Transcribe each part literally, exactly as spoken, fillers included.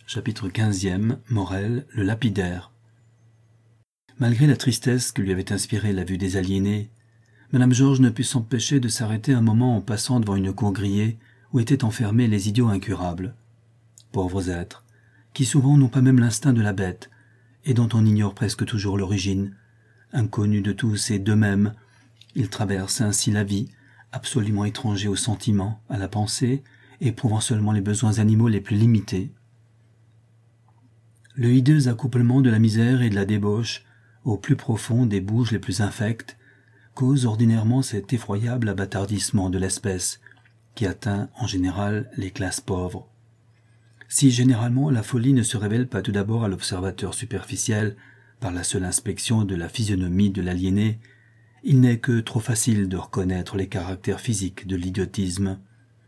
Chapitre quinzième. Morel, le lapidaire. Malgré la tristesse que lui avait inspirée la vue des aliénés, Madame Georges ne put s'empêcher de s'arrêter un moment en passant devant une cour grillée où étaient enfermés les idiots incurables. Pauvres êtres, qui souvent n'ont pas même l'instinct de la bête, et dont on ignore presque toujours l'origine. Inconnus de tous et d'eux-mêmes, ils traversent ainsi la vie, absolument étrangers aux sentiments, à la pensée, éprouvant seulement les besoins animaux les plus limités. Le hideux accouplement de la misère et de la débauche, au plus profond des bouges les plus infectes, cause ordinairement cet effroyable abattardissement de l'espèce, qui atteint en général les classes pauvres. Si généralement la folie ne se révèle pas tout d'abord à l'observateur superficiel par la seule inspection de la physionomie de l'aliéné, il n'est que trop facile de reconnaître les caractères physiques de l'idiotisme.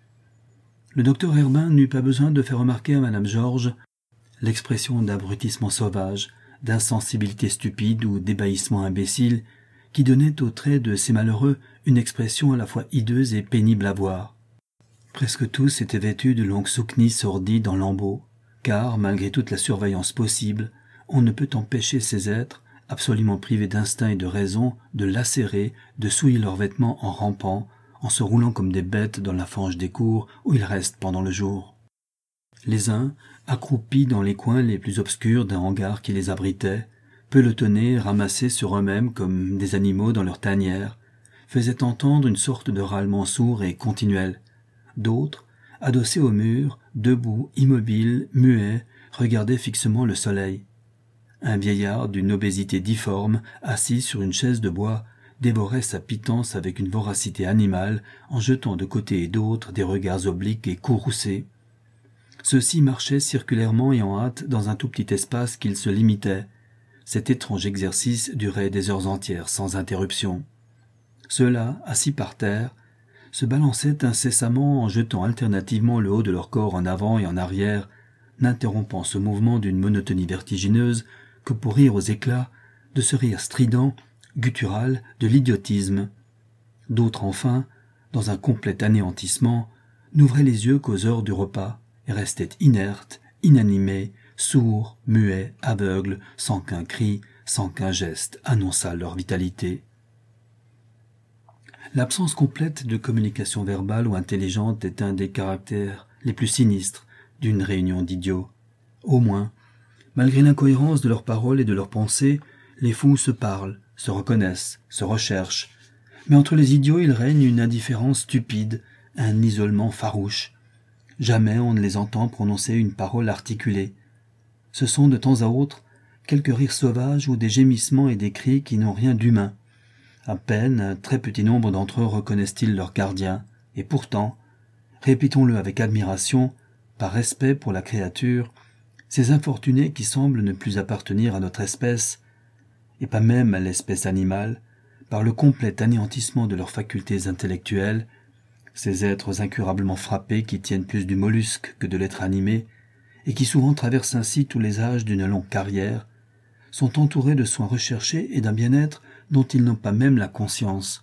Le docteur Herbin n'eut pas besoin de faire remarquer à Madame Georges l'expression d'abrutissement sauvage, d'insensibilité stupide ou d'ébahissement imbécile qui donnait aux traits de ces malheureux une expression à la fois hideuse et pénible à voir. Presque tous étaient vêtus de longues souquenis sordides en lambeaux, car, malgré toute la surveillance possible, on ne peut empêcher ces êtres, absolument privés d'instinct et de raison, de lacérer, de souiller leurs vêtements en rampant, en se roulant comme des bêtes dans la fange des cours où ils restent pendant le jour. Les uns, accroupis dans les coins les plus obscurs d'un hangar qui les abritait, pelotonnés, ramassés sur eux-mêmes comme des animaux dans leur tanière, faisaient entendre une sorte de râlement sourd et continuel. D'autres, adossés au mur, debout, immobiles, muets, regardaient fixement le soleil. Un vieillard d'une obésité difforme, assis sur une chaise de bois, dévorait sa pitance avec une voracité animale en jetant de côté et d'autre des regards obliques et courroucés. Ceux-ci marchaient circulairement et en hâte dans un tout petit espace qu'ils se limitaient. Cet étrange exercice durait des heures entières sans interruption. Ceux-là, assis par terre, se balançaient incessamment en jetant alternativement le haut de leur corps en avant et en arrière, n'interrompant ce mouvement d'une monotonie vertigineuse que pour rire aux éclats de ce rire strident, guttural, de l'idiotisme. D'autres enfin, dans un complet anéantissement, n'ouvraient les yeux qu'aux heures du repas, et restaient inertes, inanimés, sourds, muets, aveugles, sans qu'un cri, sans qu'un geste annonçât leur vitalité. L'absence complète de communication verbale ou intelligente est un des caractères les plus sinistres d'une réunion d'idiots. Au moins, malgré l'incohérence de leurs paroles et de leurs pensées, les fous se parlent, se reconnaissent, se recherchent. Mais entre les idiots il règne une indifférence stupide, un isolement farouche. Jamais on ne les entend prononcer une parole articulée. Ce sont de temps à autre quelques rires sauvages ou des gémissements et des cris qui n'ont rien d'humain. À peine un très petit nombre d'entre eux reconnaissent-ils leur gardien, et pourtant, répétons-le avec admiration, par respect pour la créature, ces infortunés qui semblent ne plus appartenir à notre espèce, et pas même à l'espèce animale, par le complet anéantissement de leurs facultés intellectuelles, ces êtres incurablement frappés qui tiennent plus du mollusque que de l'être animé, et qui souvent traversent ainsi tous les âges d'une longue carrière, sont entourés de soins recherchés et d'un bien-être dont ils n'ont pas même la conscience.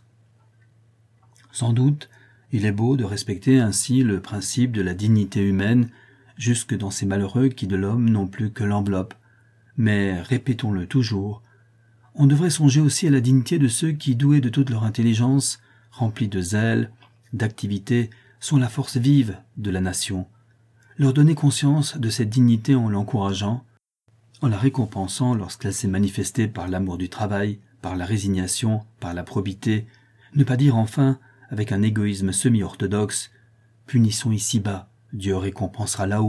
Sans doute, il est beau de respecter ainsi le principe de la dignité humaine jusque dans ces malheureux qui de l'homme n'ont plus que l'enveloppe, mais, répétons-le toujours, on devrait songer aussi à la dignité de ceux qui, doués de toute leur intelligence, remplis de zèle, d'activité, sont la force vive de la nation, leur donner conscience de cette dignité en l'encourageant, en la récompensant lorsqu'elle s'est manifestée par l'amour du travail, par la résignation, par la probité, ne pas dire enfin, avec un égoïsme semi-orthodoxe, « punissons ici-bas, Dieu récompensera là-haut ».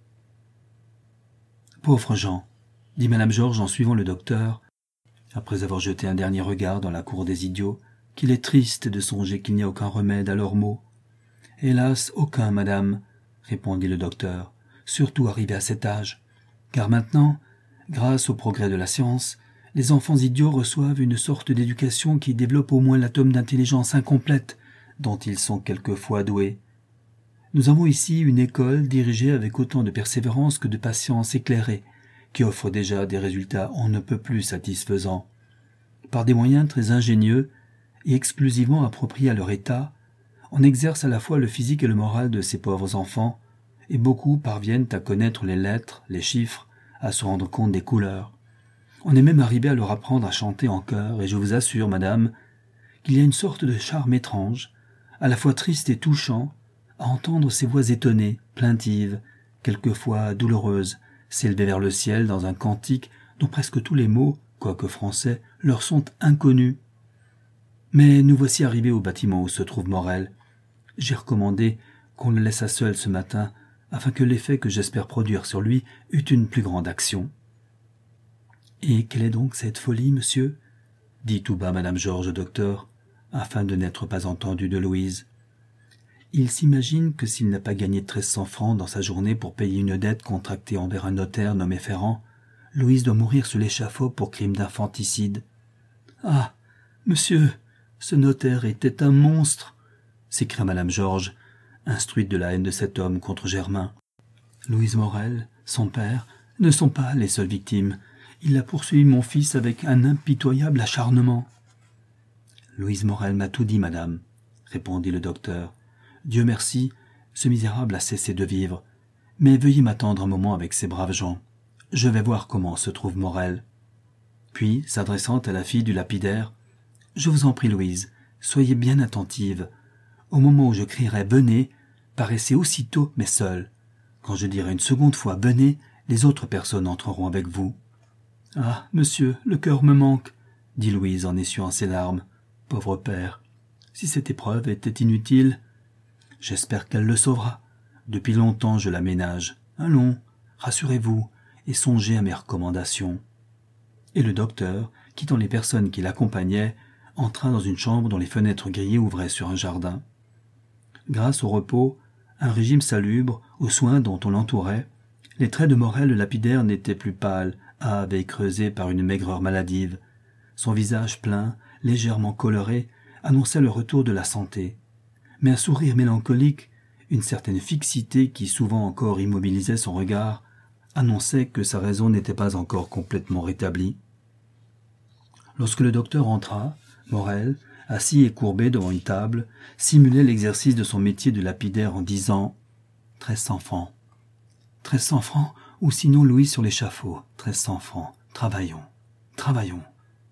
Pauvres gens, dit Madame Georges en suivant le docteur, après avoir jeté un dernier regard dans la cour des idiots, qu'il est triste de songer qu'il n'y a aucun remède à leurs maux. « Hélas, aucun, madame, » répondit le docteur, « surtout arrivé à cet âge, car maintenant, grâce au progrès de la science, les enfants idiots reçoivent une sorte d'éducation qui développe au moins l'atome d'intelligence incomplète dont ils sont quelquefois doués. Nous avons ici une école dirigée avec autant de persévérance que de patience éclairée, qui offre déjà des résultats on ne peut plus satisfaisants. Par des moyens très ingénieux et exclusivement appropriés à leur état, on exerce à la fois le physique et le moral de ces pauvres enfants, et beaucoup parviennent à connaître les lettres, les chiffres, à se rendre compte des couleurs. On est même arrivé à leur apprendre à chanter en chœur, et je vous assure, madame, qu'il y a une sorte de charme étrange, à la fois triste et touchant, à entendre ces voix étonnées, plaintives, quelquefois douloureuses, s'élever vers le ciel dans un cantique dont presque tous les mots, quoique français, leur sont inconnus. Mais nous voici arrivés au bâtiment où se trouve Morel. J'ai recommandé qu'on le laissât seul ce matin, afin que l'effet que j'espère produire sur lui eût une plus grande action. « Et quelle est donc cette folie, monsieur ?» dit tout bas madame Georges au docteur, afin de n'être pas entendu de Louise. Il s'imagine que s'il n'a pas gagné treize cents francs dans sa journée pour payer une dette contractée envers un notaire nommé Ferrand, Louise doit mourir sur l'échafaud pour crime d'infanticide. « Ah, monsieur, ce notaire était un monstre !» s'écria madame Georges, instruite de la haine de cet homme contre Germain. Louise Morel, son père, ne sont pas les seules victimes. Il a poursuivi mon fils avec un impitoyable acharnement. « Louise Morel m'a tout dit, madame, » répondit le docteur. « Dieu merci, ce misérable a cessé de vivre. Mais veuillez m'attendre un moment avec ces braves gens. Je vais voir comment se trouve Morel. » Puis, s'adressant à la fille du lapidaire, « Je vous en prie, Louise, soyez bien attentive. Au moment où je crierai « Venez », paraissez aussitôt, mais seule. Quand je dirai une seconde fois « Venez », les autres personnes entreront avec vous. »« Ah, monsieur, le cœur me manque, » dit Louise en essuyant ses larmes. « Pauvre père, si cette épreuve était inutile, j'espère qu'elle le sauvera. Depuis longtemps je la ménage. Allons, rassurez-vous et songez à mes recommandations. » Et le docteur, quittant les personnes qui l'accompagnaient, entra dans une chambre dont les fenêtres grillées ouvraient sur un jardin. Grâce au repos, un régime salubre, aux soins dont on l'entourait, les traits de Morel le lapidaire n'étaient plus pâles, hâves et creusés par une maigreur maladive. Son visage plein, légèrement coloré, annonçait le retour de la santé. Mais un sourire mélancolique, une certaine fixité qui souvent encore immobilisait son regard, annonçait que sa raison n'était pas encore complètement rétablie. Lorsque le docteur entra, Morel, assis et courbé devant une table, simulait l'exercice de son métier de lapidaire en disant « Treize cents francs. Treize cents francs, ou sinon Louis sur l'échafaud. Treize cents francs. Travaillons, travaillons, travaillons. »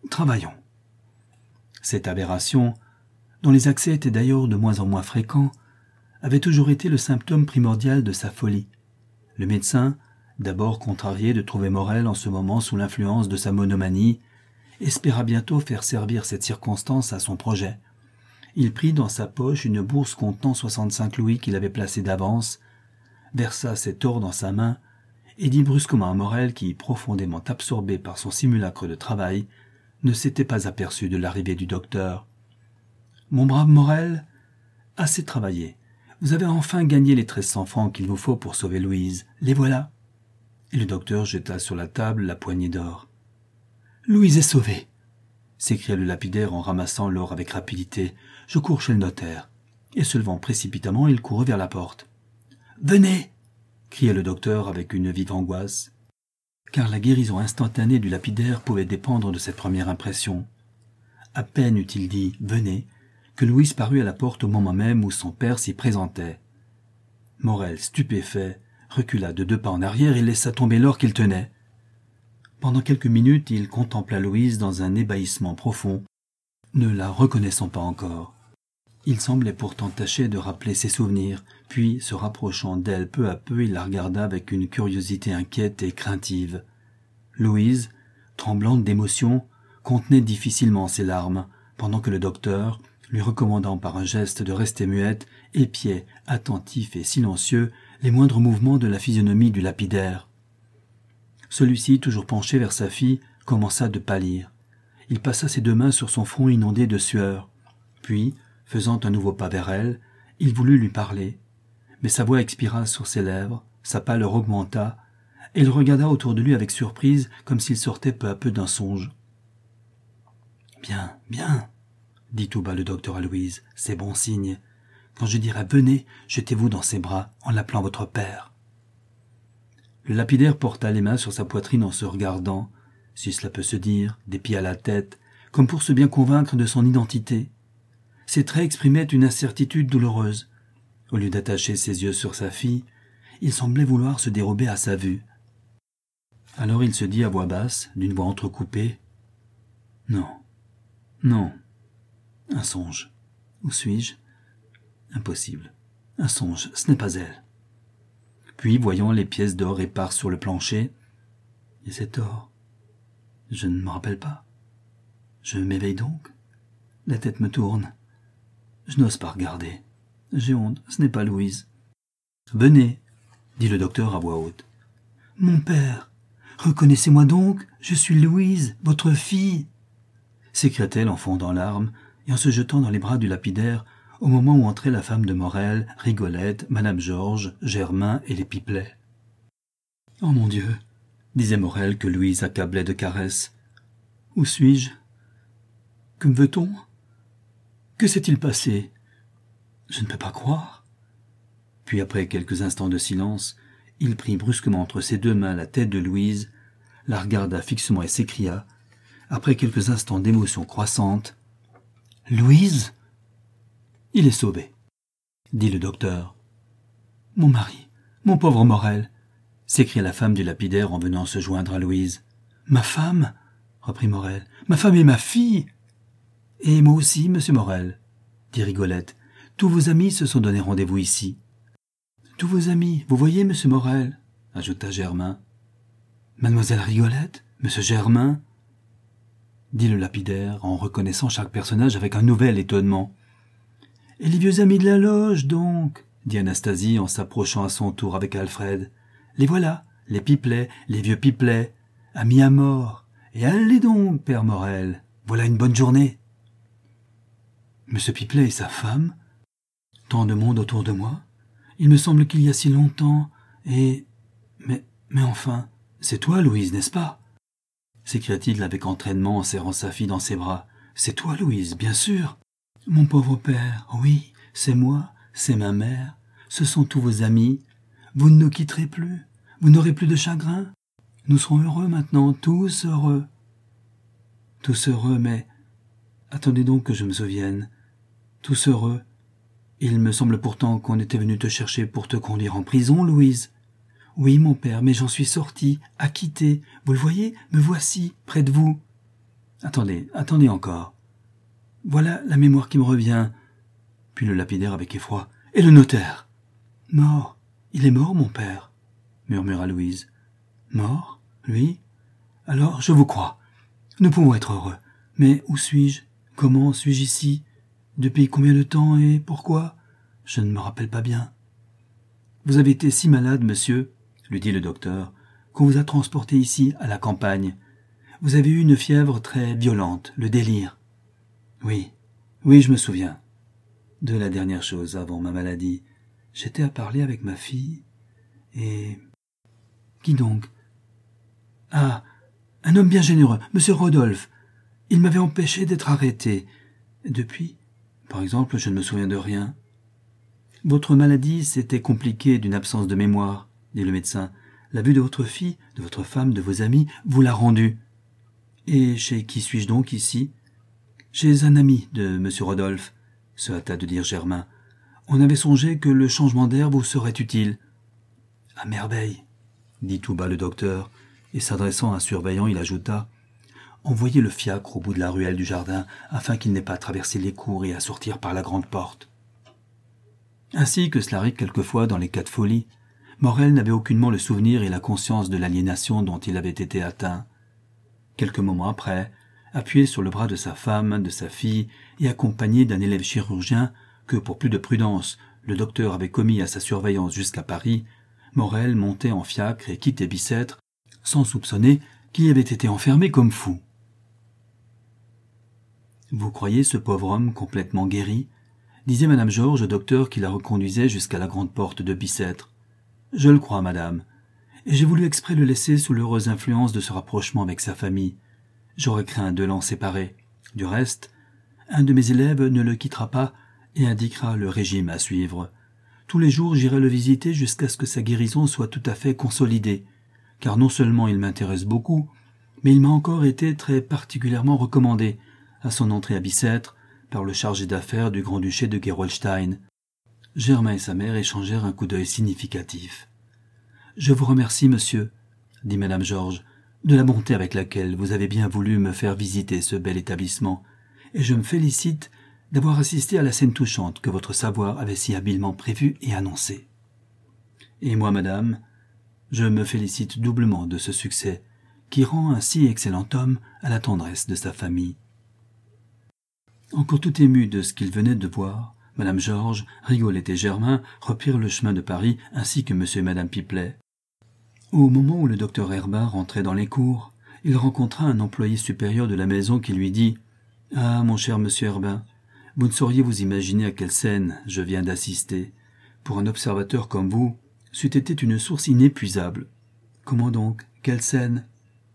Cette aberration, dont les accès étaient d'ailleurs de moins en moins fréquents, avait toujours été le symptôme primordial de sa folie. Le médecin, d'abord contrarié de trouver Morel en ce moment sous l'influence de sa monomanie, espéra bientôt faire servir cette circonstance à son projet. Il prit dans sa poche une bourse contenant soixante-cinq louis qu'il avait placée d'avance, versa cet or dans sa main et dit brusquement à Morel qui, profondément absorbé par son simulacre de travail, ne s'était pas aperçu de l'arrivée du docteur. « Mon brave Morel, assez travaillé. Vous avez enfin gagné les treize cents francs qu'il vous faut pour sauver Louise. Les voilà. » Et le docteur jeta sur la table la poignée d'or. « Louise est sauvée !» s'écria le lapidaire en ramassant l'or avec rapidité. « Je cours chez le notaire. » Et se levant précipitamment, il courut vers la porte. « Venez !» cria le docteur avec une vive angoisse, car la guérison instantanée du lapidaire pouvait dépendre de cette première impression. À peine eut-il dit « Venez !» que Louise parut à la porte au moment même où son père s'y présentait. Morel, stupéfait, recula de deux pas en arrière et laissa tomber l'or qu'il tenait. Pendant quelques minutes, il contempla Louise dans un ébahissement profond, ne la reconnaissant pas encore. Il semblait pourtant tâcher de rappeler ses souvenirs, puis, se rapprochant d'elle peu à peu, il la regarda avec une curiosité inquiète et craintive. Louise, tremblante d'émotion, contenait difficilement ses larmes, pendant que le docteur, lui recommandant par un geste de rester muette, épiait, attentif et silencieux, les moindres mouvements de la physionomie du lapidaire. Celui-ci, toujours penché vers sa fille, commença de pâlir. Il passa ses deux mains sur son front inondé de sueur. Puis, faisant un nouveau pas vers elle, il voulut lui parler. Mais sa voix expira sur ses lèvres, sa pâleur augmenta, et il regarda autour de lui avec surprise, comme s'il sortait peu à peu d'un songe. « Bien, bien, » dit tout bas le docteur à Louise, « c'est bon signe. Quand je dirai « Venez », jetez-vous dans ses bras en l'appelant votre père. » Le lapidaire porta les mains sur sa poitrine en se regardant, si cela peut se dire, des pieds à la tête, comme pour se bien convaincre de son identité. Ses traits exprimaient une incertitude douloureuse. Au lieu d'attacher ses yeux sur sa fille, il semblait vouloir se dérober à sa vue. Alors il se dit à voix basse, d'une voix entrecoupée, « Non, non, un songe. Où suis-je? Impossible. Un songe, ce n'est pas elle. » Puis, voyant les pièces d'or éparses sur le plancher, « Et cet or? Je ne me rappelle pas. Je m'éveille donc? La tête me tourne. Je n'ose pas regarder. J'ai honte, ce n'est pas Louise. »« Venez, » dit le docteur à voix haute. « Mon père, reconnaissez-moi donc, je suis Louise, votre fille » s'écria-t-elle en fondant en larmes et en se jetant dans les bras du lapidaire au moment où entraient la femme de Morel, Rigolette, Madame Georges, Germain et les Pipelet. « Oh mon Dieu !» disait Morel que Louise accablait de caresses. « Où suis-je? Que me veut-on? Que s'est-il passé? Je ne peux pas croire. » Puis après quelques instants de silence, il prit brusquement entre ses deux mains la tête de Louise, la regarda fixement et s'écria, après quelques instants d'émotion croissante, « Louise !»« Il est sauvé, » dit le docteur. « Mon mari, mon pauvre Morel !» s'écria la femme du lapidaire en venant se joindre à Louise. « Ma femme !» reprit Morel. « Ma femme et ma fille !»« Et moi aussi, monsieur Morel !» dit Rigolette. « Tous vos amis se sont donné rendez-vous ici. »« Tous vos amis, vous voyez, monsieur Morel !» ajouta Germain. « Mademoiselle Rigolette, monsieur Germain !» dit le lapidaire en reconnaissant chaque personnage avec un nouvel étonnement. « Et les vieux amis de la loge, donc !» dit Anastasie en s'approchant à son tour avec Alfred. « Les voilà, les Pipelet, les vieux Pipelet, amis à mort. Et allez donc, père Morel, voilà une bonne journée. » Monsieur Pipelet et sa femme, tant de monde autour de moi, il me semble qu'il y a si longtemps, et... Mais, mais enfin, c'est toi, Louise, n'est-ce pas? S'écria-t-il avec entraînement en serrant sa fille dans ses bras. C'est toi, Louise, bien sûr. Mon pauvre père, oui, c'est moi, c'est ma mère, ce sont tous vos amis. Vous ne nous quitterez plus, vous n'aurez plus de chagrin. Nous serons heureux maintenant, tous heureux. Tous heureux, mais... Attendez donc que je me souvienne. Tous heureux. Il me semble pourtant qu'on était venu te chercher pour te conduire en prison, Louise. Oui, mon père, mais j'en suis sorti, acquitté. Vous le voyez, me voici, près de vous. Attendez, attendez encore. Voilà la mémoire qui me revient. Puis le lapidaire avec effroi. Et le notaire? Mort. Il est mort, mon père, murmura Louise. Mort, lui? Alors, je vous crois. Nous pouvons être heureux. Mais où suis-je? Comment suis-je ici? Depuis combien de temps et pourquoi? Je ne me rappelle pas bien. Vous avez été si malade, monsieur, lui dit le docteur, qu'on vous a transporté ici, à la campagne. Vous avez eu une fièvre très violente, le délire. Oui, oui, je me souviens. De la dernière chose avant ma maladie, j'étais à parler avec ma fille, et... Qui donc? Ah, un homme bien généreux, monsieur Rodolphe. Il m'avait empêché d'être arrêté. Depuis, par exemple, je ne me souviens de rien. Votre maladie s'était compliquée d'une absence de mémoire, dit le médecin. La vue de votre fille, de votre femme, de vos amis, vous l'a rendue. Et chez qui suis-je donc ici? Chez un ami de monsieur Rodolphe, se hâta de dire Germain. On avait songé que le changement d'air vous serait utile. À merveille, dit tout bas le docteur, et s'adressant à un surveillant, il ajouta. Envoyez le fiacre au bout de la ruelle du jardin, afin qu'il n'ait pas à traverser les cours et à sortir par la grande porte. Ainsi que cela arrive quelquefois dans les cas de folie, Morel n'avait aucunement le souvenir et la conscience de l'aliénation dont il avait été atteint. Quelques moments après, appuyé sur le bras de sa femme, de sa fille, et accompagné d'un élève chirurgien que, pour plus de prudence, le docteur avait commis à sa surveillance jusqu'à Paris, Morel montait en fiacre et quittait Bicêtre, sans soupçonner qu'il y avait été enfermé comme fou. « Vous croyez ce pauvre homme complètement guéri ?» disait Madame Georges au docteur qui la reconduisait jusqu'à la grande porte de Bicêtre. « Je le crois, madame, et j'ai voulu exprès le laisser sous l'heureuse influence de ce rapprochement avec sa famille. J'aurais craint de l'en séparer. Du reste, un de mes élèves ne le quittera pas et indiquera le régime à suivre. Tous les jours, j'irai le visiter jusqu'à ce que sa guérison soit tout à fait consolidée, car non seulement il m'intéresse beaucoup, mais il m'a encore été très particulièrement recommandé à son entrée à Bicêtre par le chargé d'affaires du grand-duché de Gerolstein. » Germain et sa mère échangèrent un coup d'œil significatif. Je vous remercie, monsieur, dit madame Georges, de la bonté avec laquelle vous avez bien voulu me faire visiter ce bel établissement, et je me félicite d'avoir assisté à la scène touchante que votre savoir avait si habilement prévue et annoncée. Et moi, madame, je me félicite doublement de ce succès, qui rend un si excellent homme à la tendresse de sa famille. Encore tout ému de ce qu'il venait de voir, madame Georges, Rigolette et Germain reprirent le chemin de Paris ainsi que monsieur et madame Pipelet. Au moment où le docteur Herbin rentrait dans les cours, il rencontra un employé supérieur de la maison qui lui dit « Ah, mon cher monsieur Herbin, vous ne sauriez vous imaginer à quelle scène je viens d'assister. Pour un observateur comme vous, c'eût été une source inépuisable. » « Comment donc? Quelle scène ?»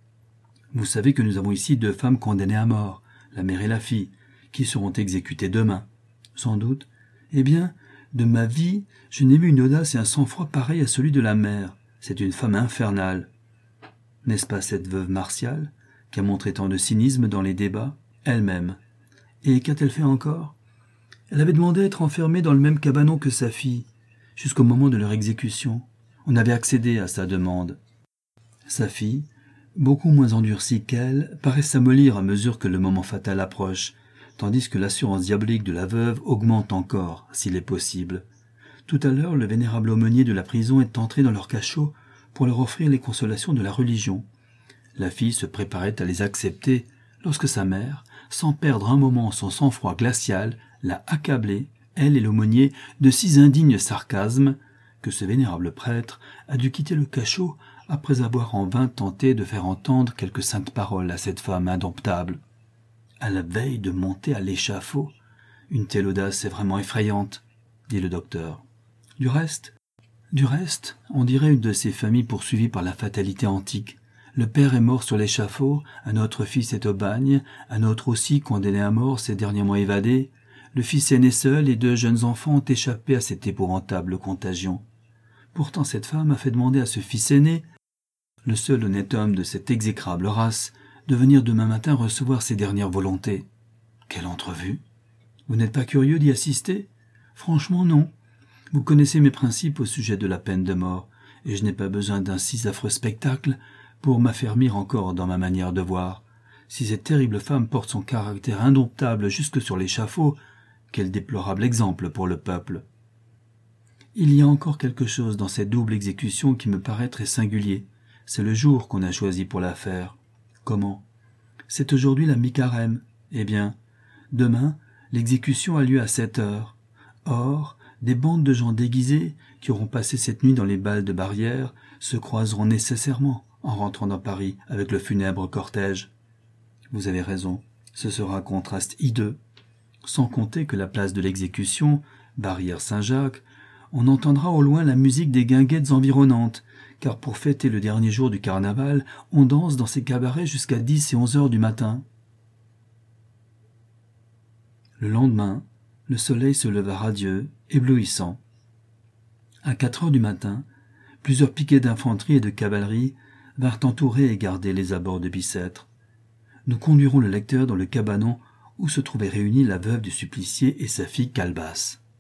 « Vous savez que nous avons ici deux femmes condamnées à mort, la mère et la fille, qui seront exécutées demain. »« Sans doute. Eh bien, de ma vie, je n'ai vu une audace et un sang-froid pareil à celui de la mère. C'est une femme infernale. N'est-ce pas cette veuve Martial, qui a montré tant de cynisme dans les débats, elle-même? Et qu'a-t-elle fait encore? Elle avait demandé à être enfermée dans le même cabanon que sa fille, jusqu'au moment de leur exécution. On avait accédé à sa demande. Sa fille, beaucoup moins endurcie qu'elle, paraît s'amollir à mesure que le moment fatal approche, tandis que l'assurance diabolique de la veuve augmente encore, s'il est possible. Tout à l'heure, le vénérable aumônier de la prison est entré dans leur cachot pour leur offrir les consolations de la religion. La fille se préparait à les accepter lorsque sa mère, sans perdre un moment son sang-froid glacial, l'a accablée, elle et l'aumônier, de si indignes sarcasmes que ce vénérable prêtre a dû quitter le cachot après avoir en vain tenté de faire entendre quelques saintes paroles à cette femme indomptable. À la veille de monter à l'échafaud, une telle audace est vraiment effrayante, dit le docteur. Du reste, du reste, on dirait une de ces familles poursuivies par la fatalité antique. Le père est mort sur l'échafaud, un autre fils est au bagne, un autre aussi condamné à mort s'est dernièrement évadé. Le fils aîné seul et deux jeunes enfants ont échappé à cette épouvantable contagion. Pourtant cette femme a fait demander à ce fils aîné, le seul honnête homme de cette exécrable race, de venir demain matin recevoir ses dernières volontés. Quelle entrevue! Vous n'êtes pas curieux d'y assister? Franchement, non. Vous connaissez mes principes au sujet de la peine de mort, et je n'ai pas besoin d'un si affreux spectacle pour m'affermir encore dans ma manière de voir. Si cette terrible femme porte son caractère indomptable jusque sur l'échafaud, quel déplorable exemple pour le peuple! Il y a encore quelque chose dans cette double exécution qui me paraît très singulier. C'est le jour qu'on a choisi pour la faire. Comment? C'est aujourd'hui la mi-carême. Eh bien, demain, l'exécution a lieu à sept heures. Or, des bandes de gens déguisés, qui auront passé cette nuit dans les balles de Barrière, se croiseront nécessairement en rentrant dans Paris avec le funèbre cortège. Vous avez raison, ce sera un contraste hideux. Sans compter que la place de l'exécution, Barrière Saint-Jacques, on entendra au loin la musique des guinguettes environnantes, car pour fêter le dernier jour du carnaval, on danse dans ces cabarets jusqu'à dix et onze heures du matin. Le lendemain, le soleil se leva radieux, éblouissant. À quatre heures du matin, plusieurs piquets d'infanterie et de cavalerie vinrent entourer et garder les abords de Bicêtre. Nous conduirons le lecteur dans le cabanon où se trouvait réunie la veuve du supplicié et sa fille Calebasse.